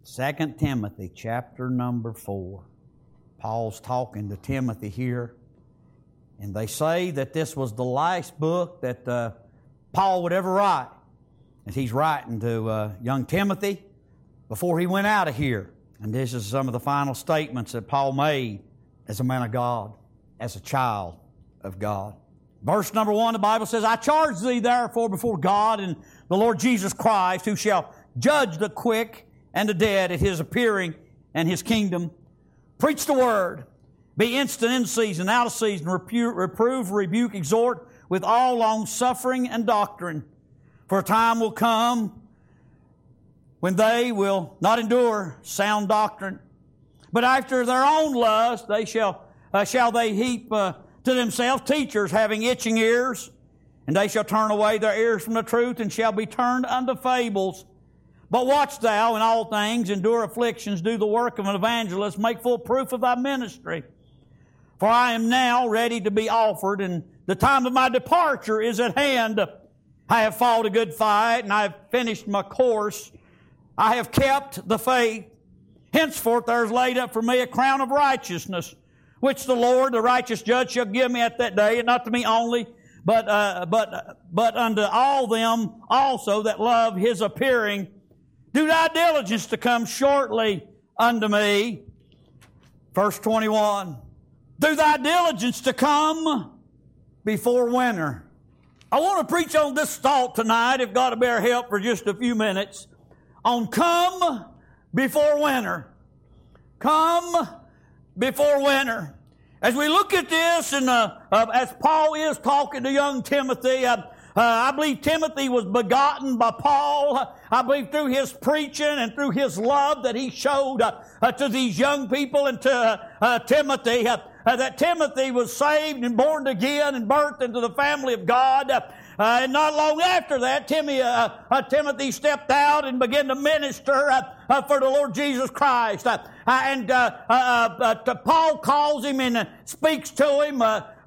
2 Timothy chapter number 4. Paul's talking to Timothy here. And they say that this was the last book that Paul would ever write. As he's writing to young Timothy before he went out of here. And this is some of the final statements that Paul made as a man of God, as a child of God. Verse number 1, the Bible says, I charge thee therefore before God and the Lord Jesus Christ, who shall judge the quick and the dead at His appearing and His kingdom. Preach the word. Be instant in season, out of season. Reprove, rebuke, exhort with all long suffering and doctrine. For a time will come when they will not endure sound doctrine, but after their own lust they shall they heap to themselves teachers having itching ears, and they shall turn away their ears from the truth and shall be turned unto fables. But watch thou in all things, endure afflictions, do the work of an evangelist, make full proof of thy ministry. For I am now ready to be offered, and the time of my departure is at hand. I have fought a good fight, and I have finished my course. I have kept the faith. Henceforth there is laid up for me a crown of righteousness, which the Lord, the righteous judge, shall give me at that day, and not to me only, but unto all them also that love His appearing. Do thy diligence to come shortly unto me. Verse 21. Do thy diligence to come before winter. I want to preach on this thought tonight, if God will bear help for just a few minutes, on come before winter. Come before winter. As we look at this, and as Paul is talking to young Timothy, I believe Timothy was begotten by Paul. I believe through his preaching and through his love that he showed to these young people and to Timothy, that Timothy was saved and born again and birthed into the family of God. And not long after that, Timothy stepped out and began to minister for the Lord Jesus Christ. Paul calls him and speaks to him.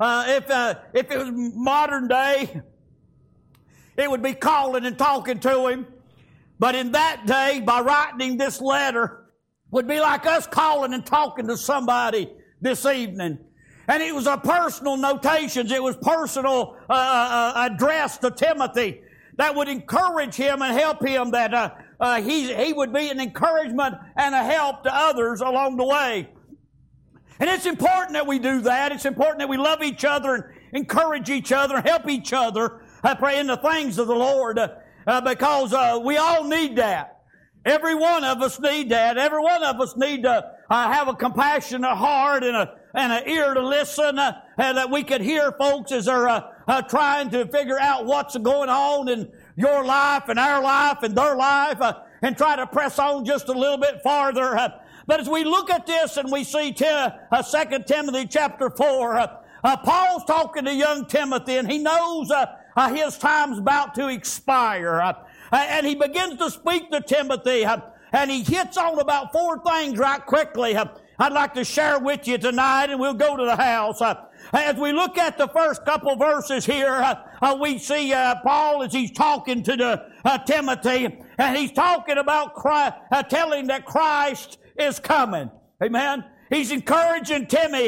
If it was modern day, it would be calling and talking to him. But in that day, by writing this letter, would be like us calling and talking to somebody this evening. And it was a personal notations. It was personal address to Timothy that would encourage him and help him, that he would be an encouragement and a help to others along the way. And it's important that we do that. It's important that we love each other and encourage each other and help each other. I pray in the things of the Lord because we all need that. Every one of us need that. Every one of us need to have a compassionate heart and an ear to listen, and that we could hear folks as they're trying to figure out what's going on in your life and our life and their life, and try to press on just a little bit farther. But as we look at this and we see 2 Timothy chapter 4, Paul's talking to young Timothy, and he knows his time's about to expire. And he begins to speak to Timothy, and he hits on about 4 things right quickly. I'd like to share with you tonight, and we'll go to the house. As we look at the first couple verses here, we see Paul as he's talking to Timothy, and he's talking about telling that Christ is coming. Amen. He's encouraging Timothy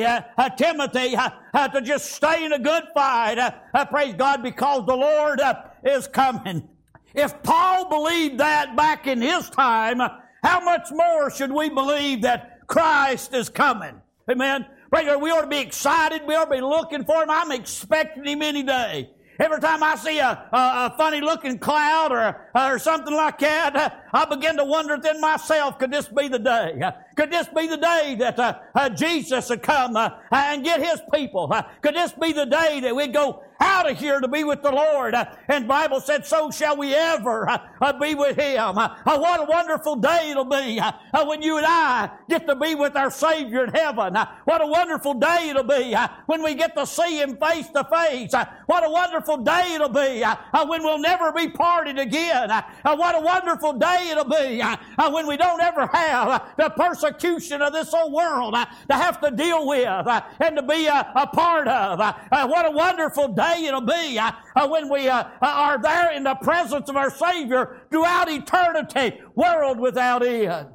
to just stay in a good fight. Praise God, because the Lord is coming. If Paul believed that back in his time, how much more should we believe that Christ is coming? Amen. We ought to be excited. We ought to be looking for Him. I'm expecting Him any day. Every time I see a funny-looking cloud or something like that, I begin to wonder within myself, could this be the day? Could this be the day that Jesus would come and get His people? Could this be the day that we'd go out of here to be with the Lord? And the Bible said, so shall we ever be with Him. What a wonderful day it'll be when you and I get to be with our Savior in heaven. What a wonderful day it'll be when we get to see Him face to face. What a wonderful day it'll be when we'll never be parted again. What a wonderful day it'll be when we don't ever have the persecution of this old world to have to deal with and to be a part of. What a wonderful day it'll be when we are there in the presence of our Savior throughout eternity, world without end.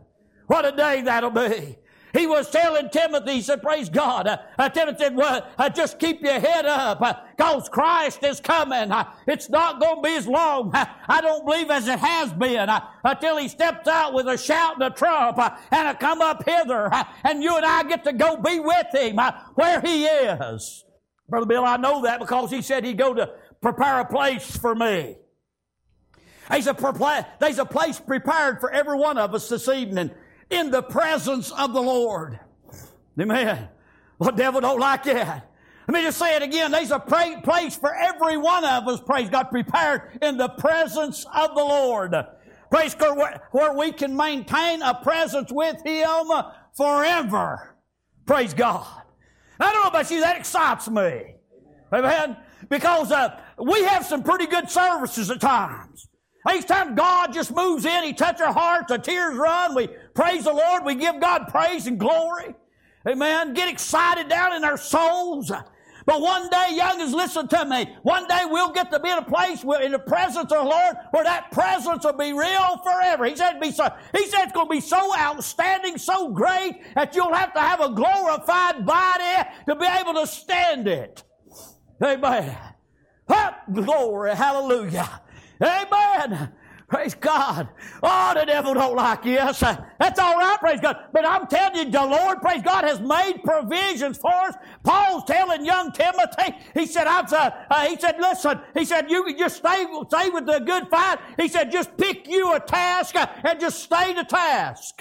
What a day that'll be. He was telling Timothy, he said, praise God. Timothy said, well, just keep your head up because Christ is coming. It's not going to be as long, I don't believe, as it has been until he steps out with a shout and a trump and come up hither. And you and I get to go be with him where he is. Brother Bill, I know that because he said he'd go to prepare a place for me. There's a place prepared for every one of us this evening in the presence of the Lord. Amen. Well, the devil don't like that. Let me just say it again. There's a place for every one of us, praise God, prepared in the presence of the Lord. Praise God, where we can maintain a presence with him forever. Praise God. I don't know about you, that excites me. Amen. Because we have some pretty good services at times. Each time God just moves in, he touches our hearts, the tears run, we praise the Lord, we give God praise and glory. Amen. Get excited down in our souls. But one day, youngins, listen to me. One day we'll get to be in a place in the presence of the Lord where that presence will be real forever. He said it's going to be so outstanding, so great that you'll have to have a glorified body to be able to stand it. Amen. Glory, hallelujah. Amen. Praise God. Oh, the devil don't like you. That's all right, praise God. But I'm telling you, the Lord, praise God, has made provisions for us. Paul's telling young Timothy, he said, listen, he said, you just stay with the good fight. He said, just pick you a task and just stay the task.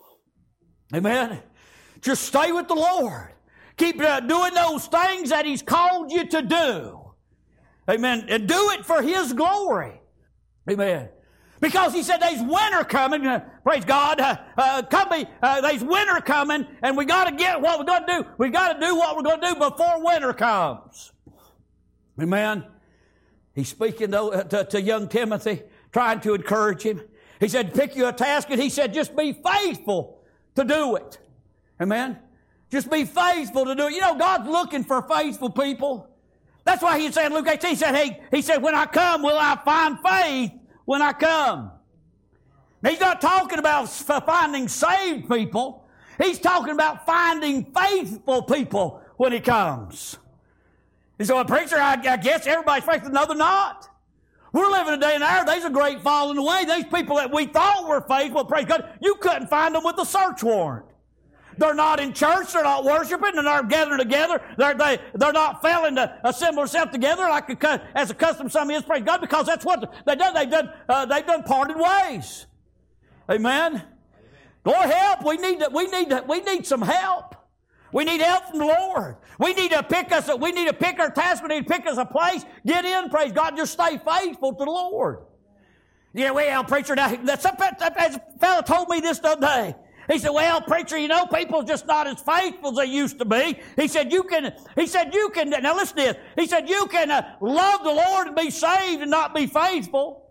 Amen. Just stay with the Lord. Keep doing those things that he's called you to do. Amen. And do it for his glory. Amen. Because he said there's winter coming. Praise God. There's winter coming, and we got to get what we're going to do. We got to do what we're going to do before winter comes. Amen. He's speaking to young Timothy, trying to encourage him. He said, pick you a task, and he said, just be faithful to do it. Amen. Just be faithful to do it. You know, God's looking for faithful people. That's why he said in Luke 18, he said, when I come, will I find faith when I come? Now, he's not talking about finding saved people. He's talking about finding faithful people when he comes. And so, a preacher, I guess everybody's faithful, no, they're not. We're living a day and hour, there's a great falling away. These people that we thought were faithful, praise God, you couldn't find them with a search warrant. They're not in church. They're not worshiping. They're not gathering together. They're not failing to assemble themselves together as a custom some is. Praise God, because that's what they've done. They've done parted ways. Amen. Lord, help. We need some help. We need help from the Lord. We need to pick our task. We need to pick us a place. Get in. Praise God. Just stay faithful to the Lord. Yeah, well, preacher. Now, a fellow told me this the other day. He said, well, preacher, you know, people are just not as faithful as they used to be. He said, you can, now listen to this. He said, you can love the Lord and be saved and not be faithful.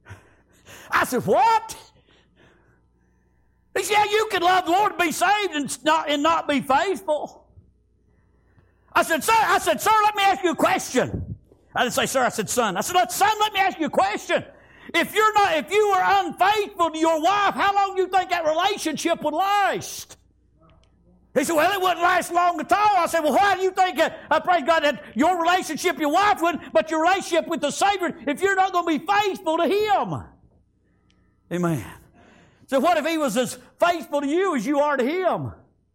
I said, what? He said, yeah, you can love the Lord and be saved and not be faithful. I said, sir, let me ask you a question. I didn't say, sir, I said, son. I said, son, let me ask you a question. If you were unfaithful to your wife, how long do you think that relationship would last? He said, well, it wouldn't last long at all. I said, well, why do you think, praise God, that your relationship, your wife wouldn't, but your relationship with the Savior, if you're not going to be faithful to Him? Amen. So what if He was as faithful to you as you are to Him?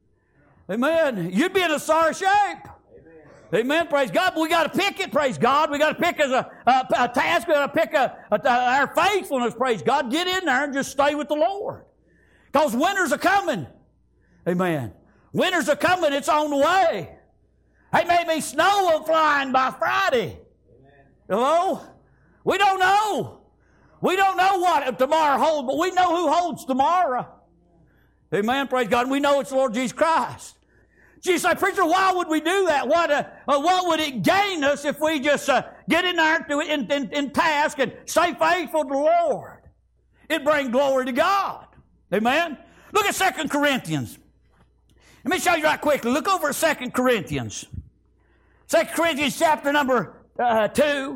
Amen. You'd be in a sorry shape. Amen. Praise God. But we got to pick it. Praise God. We got to pick as a task. We got to pick our faithfulness. Praise God. Get in there and just stay with the Lord. Because winters are coming. Amen. Winters are coming. It's on the way. It may be snow flying by Friday. Hello? We don't know. We don't know what tomorrow holds, but we know who holds tomorrow. Amen. Praise God. And we know it's the Lord Jesus Christ. You say, preacher, why would we do that? What would it gain us if we just get in there in task and stay faithful to the Lord? It brings glory to God. Amen? Look at 2 Corinthians. Let me show you right quickly. Look over at 2 Corinthians. 2 Corinthians chapter number 2.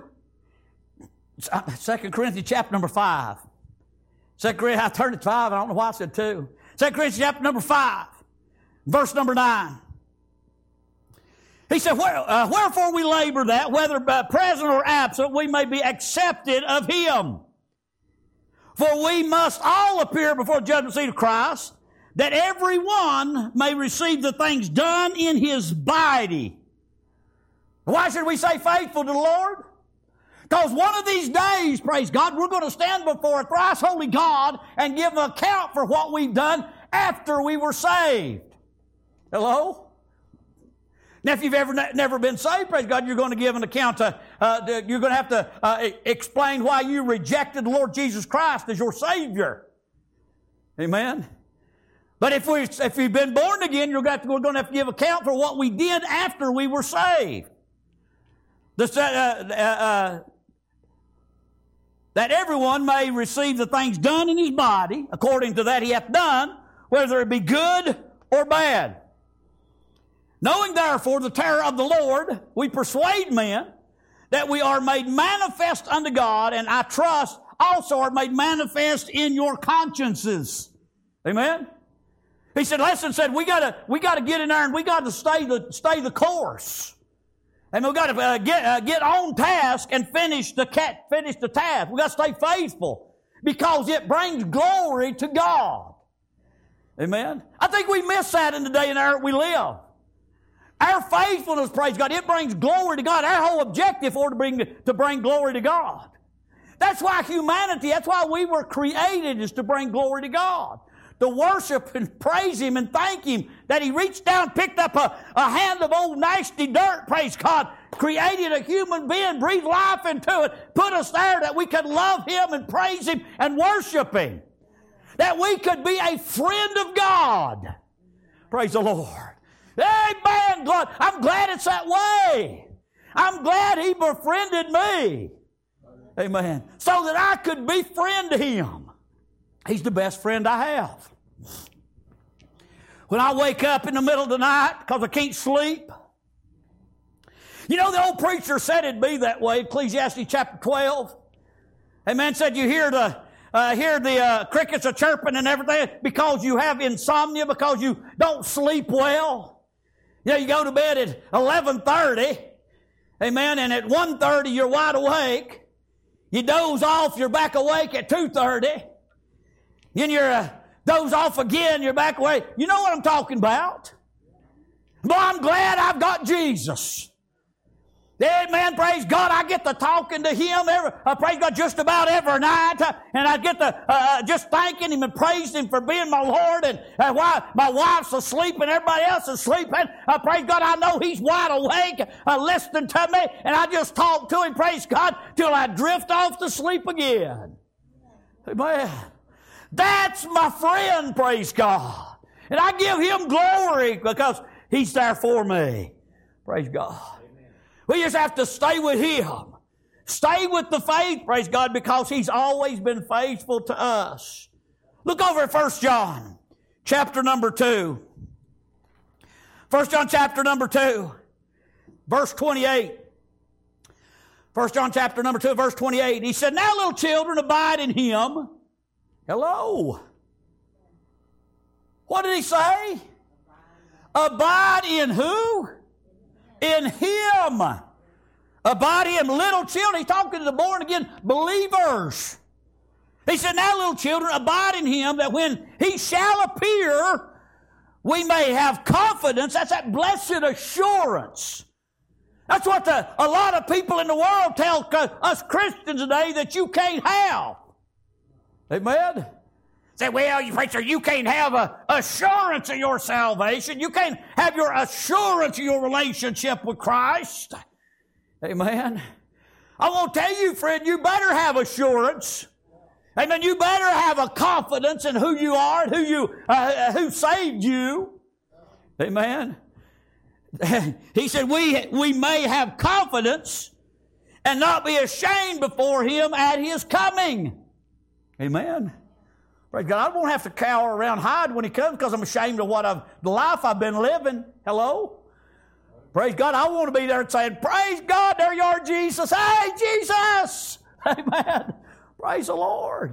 2 Corinthians chapter number 5. 2 Corinthians, I turned to 5. I don't know why I said 2. 2 Corinthians chapter number 5, verse number 9. He said, wherefore we labor that, whether present or absent, we may be accepted of Him. For we must all appear before the judgment seat of Christ, that every one may receive the things done in his body. Why should we say faithful to the Lord? Because one of these days, praise God, we're going to stand before a thrice holy God and give an account for what we've done after we were saved. Hello? Now, if you've never been saved, praise God, you're going to give an account. You're going to have to explain why you rejected the Lord Jesus Christ as your Savior. Amen? But if we've been born again, we're going to have to give account for what we did after we were saved. That everyone may receive the things done in his body, according to that he hath done, whether it be good or bad. Knowing therefore the terror of the Lord, we persuade men that we are made manifest unto God, and I trust also are made manifest in your consciences. Amen? He said, listen, we got to get in there and we got to stay the course. And we've got to get on task and finish the task. We've got to stay faithful because it brings glory to God. Amen? I think we miss that in the day and hour we live. Our faithfulness, praise God, it brings glory to God. Our whole objective is to bring glory to God. That's why that's why we were created, is to bring glory to God. To worship and praise Him and thank Him that He reached down, picked up a hand of old nasty dirt, praise God, created a human being, breathed life into it, put us there that we could love Him and praise Him and worship Him. That we could be a friend of God. Praise the Lord. Amen. God, I'm glad it's that way. I'm glad He befriended me. Amen. So that I could befriend Him. He's the best friend I have. When I wake up in the middle of the night because I can't sleep. You know, the old preacher said it'd be that way, Ecclesiastes chapter 12. Amen. Said you hear the crickets are chirping and everything because you have insomnia, because you don't sleep well. You know, you go to bed at 11:30. Amen. And at 1:30 you're wide awake. You doze off, you're back awake at 2:30. Then you doze off again, you're back away. You know what I'm talking about? Boy, I'm glad I've got Jesus. Amen, praise God. I get to talking to Him, praise God, just about every night. And I get to just thanking Him and praising Him for being my Lord. And while my wife's asleep and everybody else is sleeping, praise God, I know He's wide awake, listening to me. And I just talk to Him, praise God, till I drift off to sleep again. Amen. That's my friend, praise God. And I give Him glory because He's there for me. Praise God. Amen. We just have to stay with Him. Stay with the faith, praise God, because He's always been faithful to us. Look over at 1 John, chapter number 2. 1 John chapter number 2, verse 28. 1 John chapter number 2, verse 28. He said, now little children, abide in Him. Hello. What did He say? Abide in who? In Him. Abide in Him. Little children. He's talking to the born again believers. He said, now little children, abide in Him, that when He shall appear, we may have confidence. That's that blessed assurance. That's what a lot of people in the world tell us Christians today that you can't have. Amen? Say, well, you preacher, you can't have an assurance of your salvation. You can't have your assurance of your relationship with Christ. Amen? I want to tell you, friend, you better have assurance. Amen? You better have a confidence in who you are and who saved you. Amen? He said, we may have confidence and not be ashamed before Him at His coming. Amen. Praise God. I won't have to cower around, hide when He comes because I'm ashamed of the life I've been living. Hello? Praise God. I want to be there saying, praise God, there you are, Jesus. Hey, Jesus. Amen. Praise the Lord.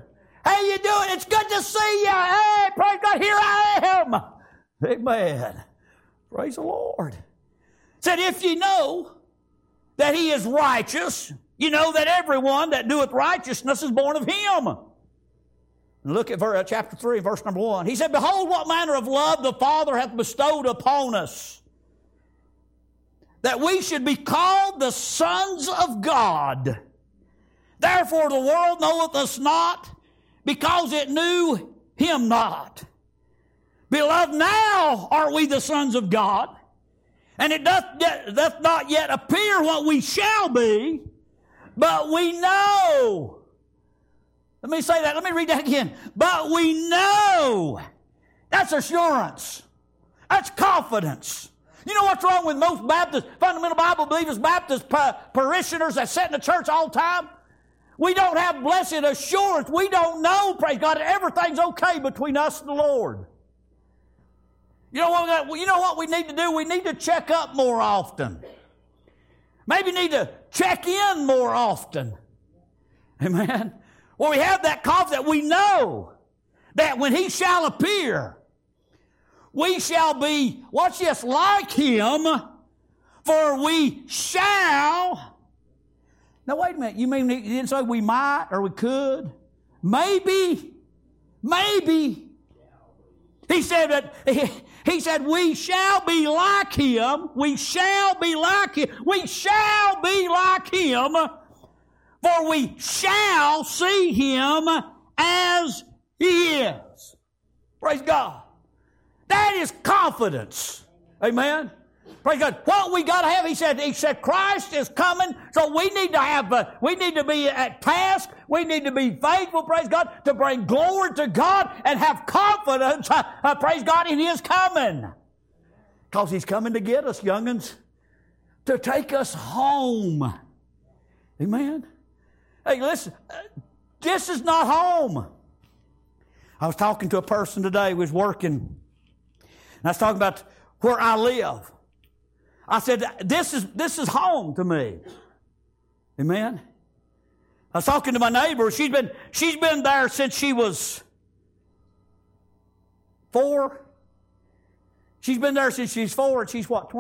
How you doing? It's good to see you. Hey, praise God, here I am. Amen. Praise the Lord. Said, if you know that He is righteous, you know that everyone that doeth righteousness is born of Him. And look at chapter 3, verse number 1. He said, behold, what manner of love the Father hath bestowed upon us, that we should be called the sons of God. Therefore the world knoweth us not, because it knew Him not. Beloved, now are we the sons of God, and it doth not yet appear what we shall be, but we know. Let me say that. Let me read that again. But we know. That's assurance. That's confidence. You know what's wrong with most Baptist, fundamental Bible believers, Baptist parishioners that sit in the church all the time? We don't have blessed assurance. We don't know, praise God, that everything's okay between us and the Lord. You know what we need to do? We need to check up more often. Maybe need to check in more often. Amen. Well, we have that confidence that we know that when He shall appear, we shall be, watch this, like Him, for we shall. Now, wait a minute. You mean you didn't say we might or we could? Maybe. He said we shall be like Him. We shall be like Him. We shall be like Him. For we shall see Him as He is. Praise God. That is confidence. Amen. Praise God. What we got to have, he said Christ is coming, so we need to be at task. We need to be faithful, praise God, to bring glory to God and have confidence, praise God, in His coming. Because He's coming to get us, young'uns, to take us home. Amen. Hey, listen, this is not home. I was talking to a person today who was working, and I was talking about where I live. I said, this is home to me. Amen. I was talking to my neighbor. She's been there since she was 4. She's been there since she's 4, and she's what,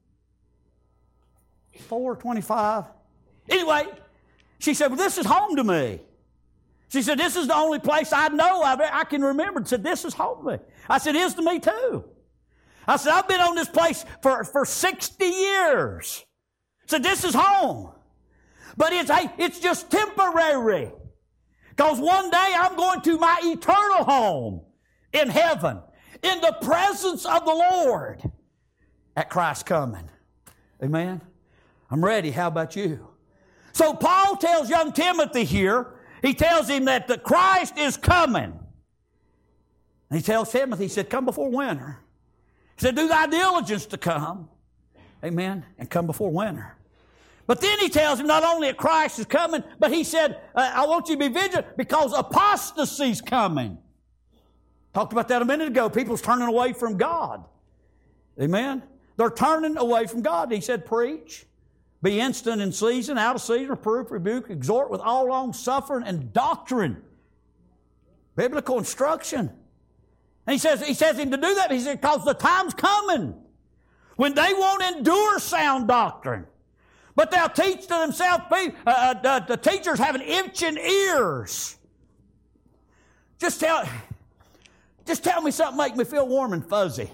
24, 25? Anyway, she said, well, this is home to me. She said, this is the only place I know of it I can remember. She said, this is home to me. I said, it is to me too. I said, I've been on this place for 60 years. I said, this is home. But it's just temporary. Because one day I'm going to my eternal home in heaven, in the presence of the Lord at Christ's coming. Amen? I'm ready. How about you? So Paul tells young Timothy here, he tells him that the Christ is coming. And he tells Timothy, he said, come before winter. He said, do thy diligence to come. Amen. And come before winter. But then he tells him not only that Christ is coming, but he said, I want you to be vigilant because apostasy's coming. Talked about that a minute ago. People's turning away from God. Amen. They're turning away from God. He said, preach. Be instant in season, out of season, reproof, rebuke, exhort with all long suffering and doctrine. Biblical instruction. And he says him to do that. He said, because the time's coming when they won't endure sound doctrine. But they'll teach to themselves, the teachers having itching ears. Just tell me something make me feel warm and fuzzy.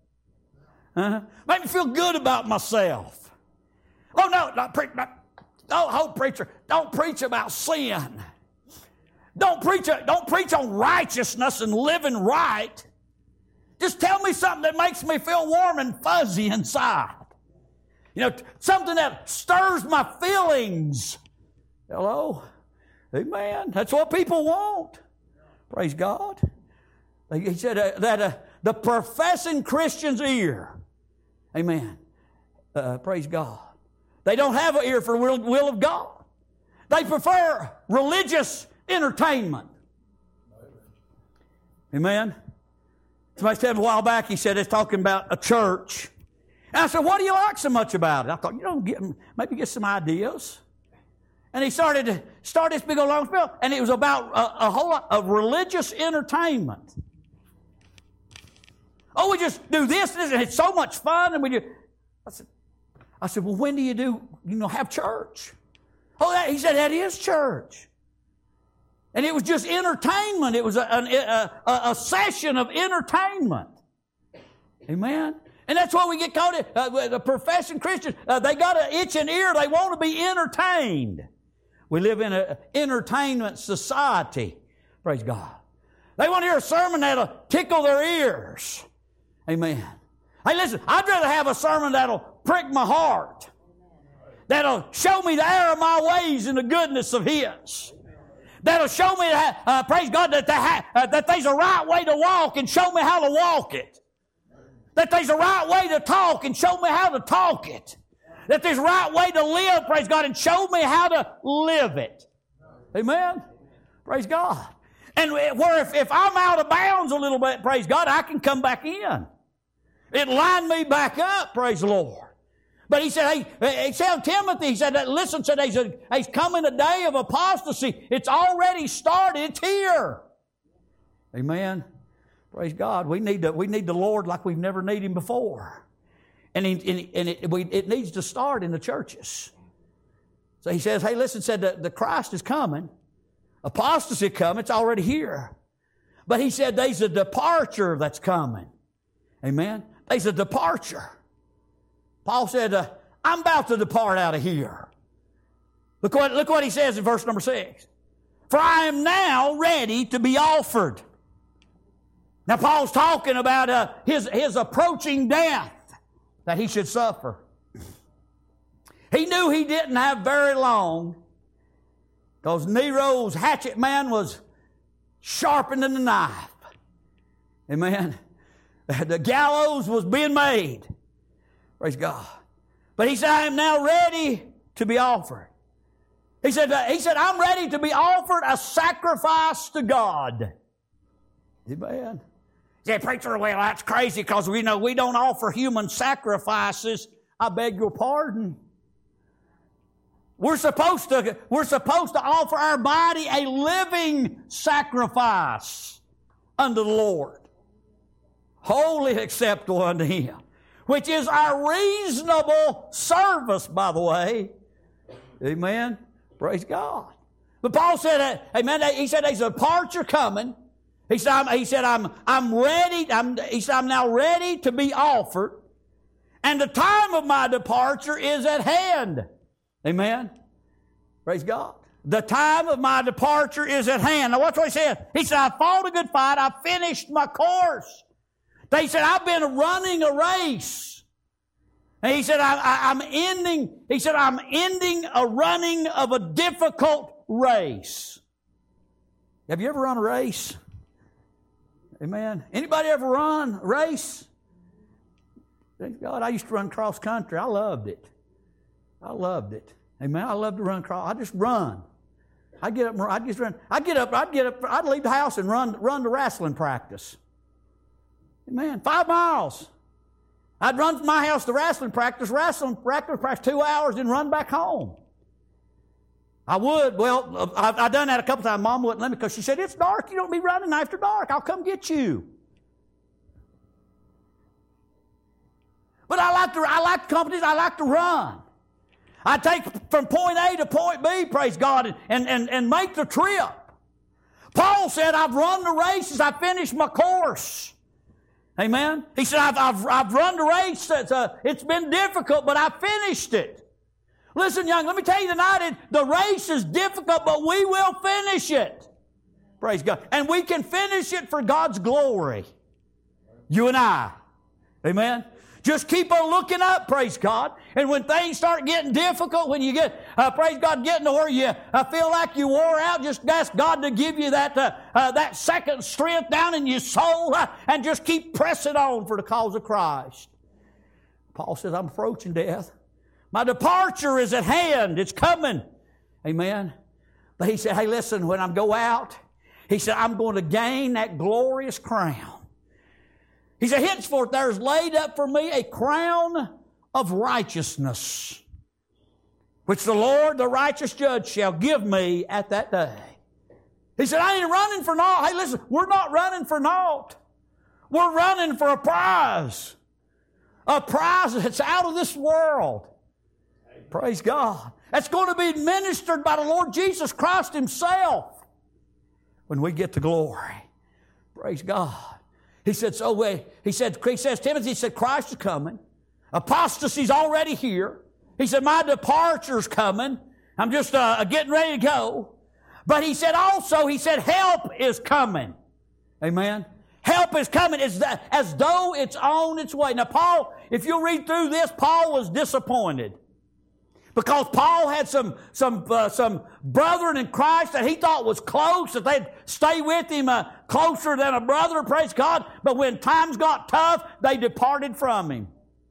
Make me feel good about myself. Oh, no, preacher, don't preach about sin. Don't preach on righteousness and living right. Just tell me something that makes me feel warm and fuzzy inside. You know, something that stirs my feelings. Hello? Amen. That's what people want. Praise God. He said that the professing Christian's ear. Amen. Praise God. They don't have an ear for the will of God. They prefer religious entertainment. Amen. Somebody said a while back, he said, it's talking about a church. And I said, what do you like so much about it? I thought, maybe get some ideas. And he started this big old long spiel, and it was about a whole lot of religious entertainment. Oh, we just do this and this, and it's so much fun, and we do. I said, well, when do you have church? Oh, he said, that is church. And it was just entertainment. It was a session of entertainment. Amen? And that's why we get caught in. The professing Christians, they got an itching ear. They want to be entertained. We live in an entertainment society. Praise God. They want to hear a sermon that'll tickle their ears. Amen. Hey, listen, I'd rather have a sermon that'll prick my heart. That'll show me the error of my ways and the goodness of His. That'll show me, praise God, that there's a right way to walk and show me how to walk it. That there's a right way to talk and show me how to talk it. That there's a right way to live, praise God, and show me how to live it. Amen? Praise God. And where if I'm out of bounds a little bit, praise God, I can come back in. It lined me back up, praise the Lord. But he said, hey, tell Timothy, he said, listen, he's coming a day of apostasy. It's already started. It's here. Amen. Praise God. We need the Lord like we've never needed Him before. And it needs to start in the churches. So he says, hey, listen, said the Christ is coming. Apostasy coming. It's already here. But he said there's a departure that's coming. Amen. There's a departure. Paul said, I'm about to depart out of here. Look what he says in verse number 6. For I am now ready to be offered. Now Paul's talking about his approaching death that he should suffer. He knew he didn't have very long because Nero's hatchet man was sharpened than the knife. Amen. The gallows was being made. Praise God. But he said, I am now ready to be offered. He said, I'm ready to be offered a sacrifice to God. Amen. He said, preacher, well, that's crazy because we don't offer human sacrifices. I beg your pardon. We're supposed to offer our body a living sacrifice unto the Lord. Holy acceptable unto Him. Which is our reasonable service, by the way. Amen. Praise God. But Paul said, amen, he said there's a departure coming. He said, I'm ready. He said, I'm now ready to be offered. And the time of my departure is at hand. Amen. Praise God. The time of my departure is at hand. Now watch what he said. He said, I fought a good fight. I finished my course. They said, I've been running a race. And he said, I'm ending a running of a difficult race. Have you ever run a race? Amen. Anybody ever run a race? Thank God, I used to run cross country. I loved it. Amen. I love to run cross. I just run. I'd get up, I'd leave the house and run to wrestling practice. Amen. 5 miles. I'd run from my house to wrestling practice 2 hours, then run back home. I would. Well, I've done that a couple times. Mom wouldn't let me because she said, it's dark. You don't be running after dark. I'll come get you. But I like companies. I like to run. I take from point A to point B, praise God, and make the trip. Paul said, I've run the races. I finished my course. Amen. He said, I've run the race. It's been difficult, but I finished it. Listen, young, let me tell you tonight, the race is difficult, but we will finish it. Praise God. And we can finish it for God's glory. You and I. Amen. Just keep on looking up, praise God. And when things start getting difficult, when you get, praise God, getting to where you feel like you wore out, just ask God to give you that second strength down in your soul and just keep pressing on for the cause of Christ. Paul says, I'm approaching death. My departure is at hand. It's coming. Amen. But he said, hey, listen, when I go out, he said, I'm going to gain that glorious crown. He said, henceforth there is laid up for me a crown of righteousness. which the Lord, the righteous judge, shall give me at that day. He said, I ain't running for naught. Hey, listen, we're not running for naught. We're running for a prize. A prize that's out of this world. Praise God. That's going to be administered by the Lord Jesus Christ Himself when we get to glory. Praise God. He says, Timothy, he said, Christ is coming. Apostasy's already here. He said, my departure's coming. I'm just getting ready to go. But he said also, help is coming. Amen. Help is coming as though it's on its way. Now, Paul, if you'll read through this, Paul was disappointed. Because Paul had some brethren in Christ that he thought was close, that they'd stay with him closer than a brother, praise God. But when times got tough, they departed from him.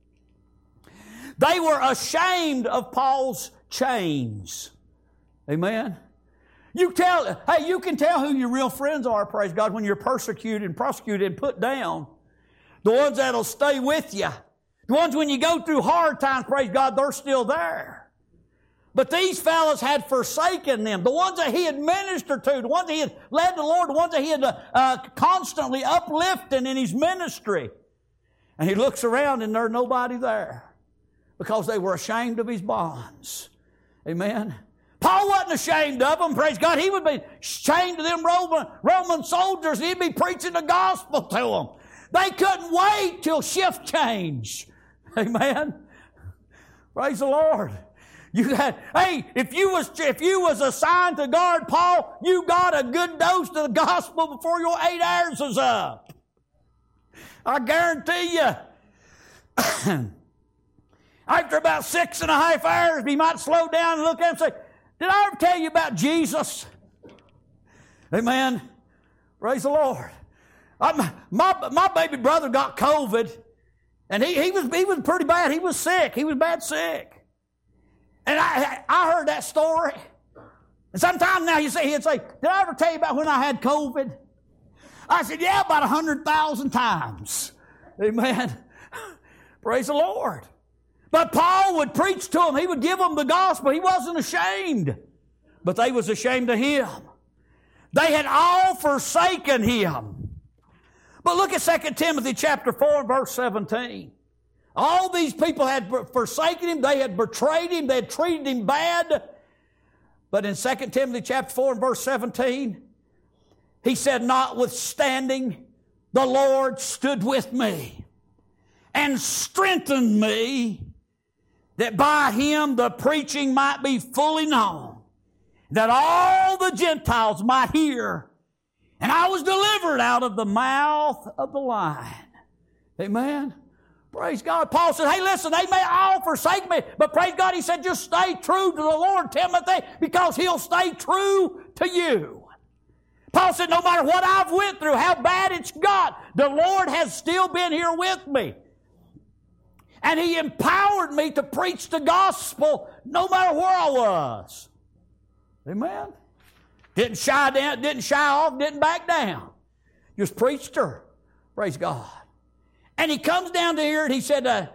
They were ashamed of Paul's chains. Amen. You can tell who your real friends are, praise God, when you're persecuted and prosecuted and put down. The ones that'll stay with you. The ones when you go through hard times, praise God, they're still there. But these fellows had forsaken them. The ones that he had ministered to, the ones that he had led the Lord, the ones that he had constantly uplifting in his ministry. And he looks around and there's nobody there because they were ashamed of his bonds. Amen. Paul wasn't ashamed of them, praise God. He would be chained to them Roman soldiers. He'd be preaching the gospel to them. They couldn't wait till shift change. Amen. Praise the Lord. If you was assigned to guard Paul, you got a good dose of the gospel before your 8 hours was up. I guarantee you. After about 6.5 hours, he might slow down and look at him and say, did I ever tell you about Jesus? Amen. Praise the Lord. My baby brother got COVID, and he was pretty bad. He was sick. He was bad sick. And I heard that story. And sometimes now he'd say, did I ever tell you about when I had COVID? I said, yeah, about 100,000 times. Amen. Praise the Lord. But Paul would preach to them. He would give them the gospel. He wasn't ashamed. But they was ashamed of him. They had all forsaken him. But look at 2 Timothy chapter 4, verse 17. All these people had forsaken him. They had betrayed him. They had treated him bad. But in 2 Timothy chapter 4 and verse 17, he said, notwithstanding, the Lord stood with me and strengthened me, that by him the preaching might be fully known, that all the Gentiles might hear. And I was delivered out of the mouth of the lion. Amen. Praise God. Paul said, hey, listen, they may all forsake me, but praise God, he said, just stay true to the Lord, Timothy, because he'll stay true to you. Paul said, no matter what I've went through, how bad it's got, the Lord has still been here with me. And he empowered me to preach the gospel no matter where I was. Amen. Didn't shy off, didn't back down. Just preached her. Praise God. And he comes down to here and he said,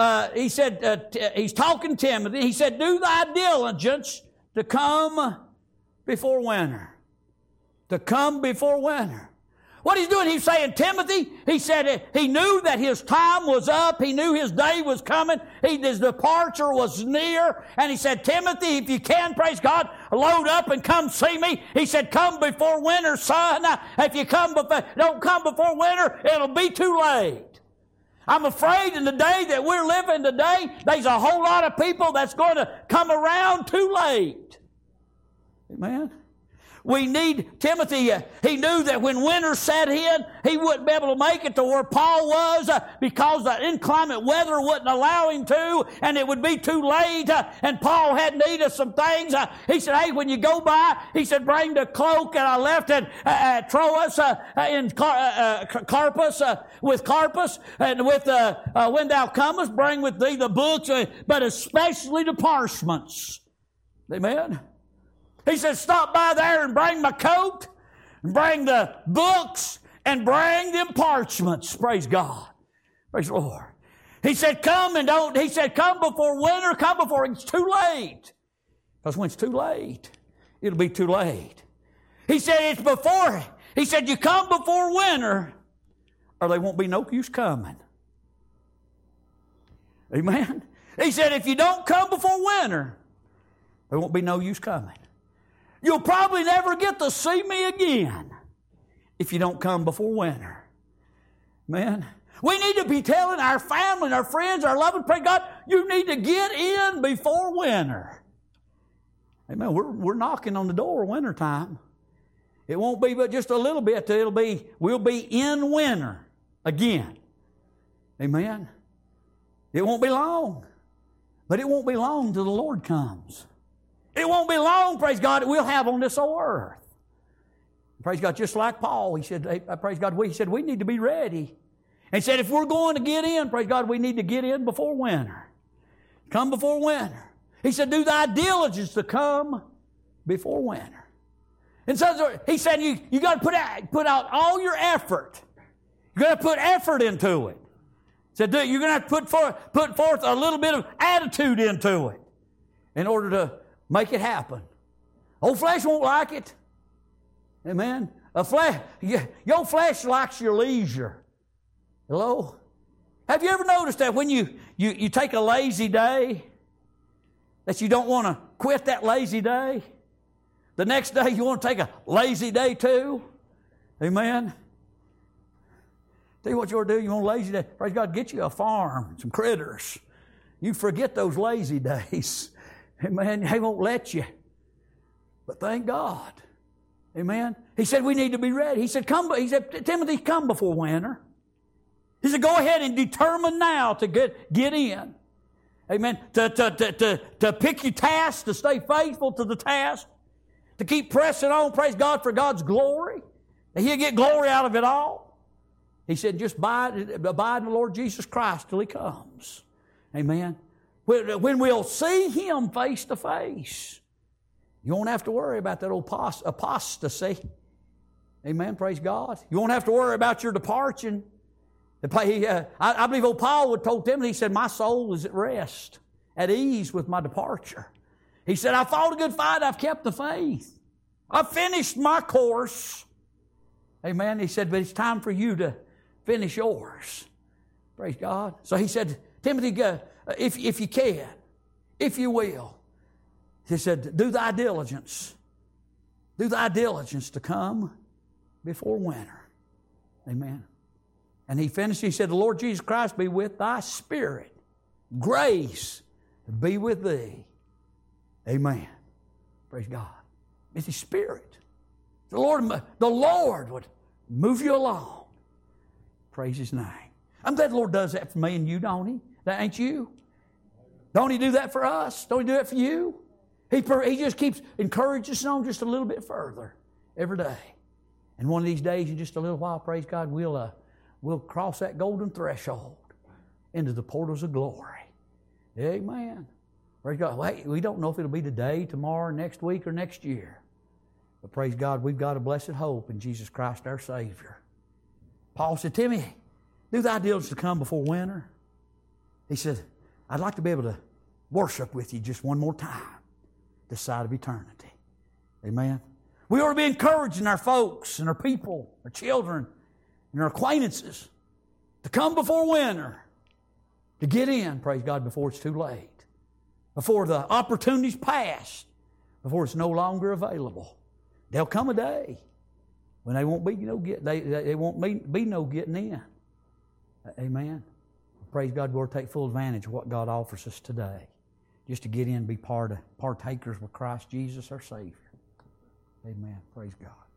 he's talking to Timothy. He said, do thy diligence to come before winter. To come before winter. What he's doing, he's saying, Timothy, he said he knew that his time was up. He knew his day was coming. His departure was near. And he said, Timothy, if you can, praise God, load up and come see me. He said, come before winter, son. If you don't come before winter, it'll be too late. I'm afraid in the day that we're living today, there's a whole lot of people that's going to come around too late. Amen. We need Timothy. He knew that when winter set in, he wouldn't be able to make it to where Paul was because the inclement weather wouldn't allow him to, and it would be too late. And Paul had need of some things. He said, hey, when you go by, he said, bring the cloak that I left at Troas in Carpus, with Carpus, and with when thou comest, bring with thee the books, but especially the parchments. Amen. He said, stop by there and bring my coat, and bring the books, and bring them parchments. Praise God. Praise the Lord. He said, come before winter, come before it's too late. Because when it's too late, it'll be too late. He said it's before. He said you come before winter, or there won't be no use coming. Amen. He said if you don't come before winter, there won't be no use coming. You'll probably never get to see me again if you don't come before winter. Man, we need to be telling our family and our friends, our loved, pray God, you need to get in before winter. Amen. We're knocking on the door of winter time. It won't be but just a little bit till we'll be in winter again. Amen. It won't be long. But it won't be long till the Lord comes. It won't be long, praise God, that we'll have on this old earth. Praise God, just like Paul, he said, praise God, he said we need to be ready. And he said if we're going to get in, praise God, we need to get in before winter. Come before winter. He said, do thy diligence to come before winter. And so he said, you got to put out all your effort. You got to put effort into it. He said, you're going to have to put forth a little bit of attitude into it in order to make it happen. Old flesh won't like it. Amen. Your flesh likes your leisure. Hello? Have you ever noticed that when you take a lazy day, that you don't want to quit that lazy day? The next day you want to take a lazy day too? Amen. Tell you what you ought to do. You want a lazy day? Praise God, get you a farm, some critters. You forget those lazy days. Amen. They won't let you. But thank God. Amen. He said we need to be ready. He said, Timothy, come before winter. He said, go ahead and determine now to get in. Amen. To pick your task, to stay faithful to the task, to keep pressing on, praise God, for God's glory. And He'll get glory out of it all. He said, just abide in the Lord Jesus Christ till He comes. Amen. When we'll see Him face to face, you won't have to worry about that old apostasy. Amen. Praise God. You won't have to worry about your departing. I believe old Paul would told Timothy, he said, my soul is at rest, at ease with my departure. He said, I fought a good fight, I've kept the faith. I've finished my course. Amen. He said, but it's time for you to finish yours. Praise God. So he said, Timothy, if you can, if you will, he said, do thy diligence. Do thy diligence to come before winter. Amen. And he finished, he said, the Lord Jesus Christ be with thy spirit. Grace be with thee. Amen. Praise God. It's His Spirit. The Lord would move you along. Praise His name. I'm glad the Lord does that for me and you, don't He? That ain't you? Don't He do that for us? Don't He do that for you? He just keeps encouraging us on just a little bit further every day. And one of these days, in just a little while, praise God, we'll cross that golden threshold into the portals of glory. Amen. Praise God. We don't know if it'll be today, tomorrow, next week, or next year. But praise God, we've got a blessed hope in Jesus Christ our Savior. Paul said, Timothy, do thy diligence to come before winter. He said, I'd like to be able to worship with you just one more time this side of eternity. Amen. We ought to be encouraging our folks and our people, our children, and our acquaintances to come before winter, to get in, praise God, before it's too late, before the opportunity's past, before it's no longer available. There'll come a day when they won't be no getting in. Amen. Praise God, we'll take full advantage of what God offers us today, just to get in and be partakers with Christ Jesus our Savior. Amen. Praise God.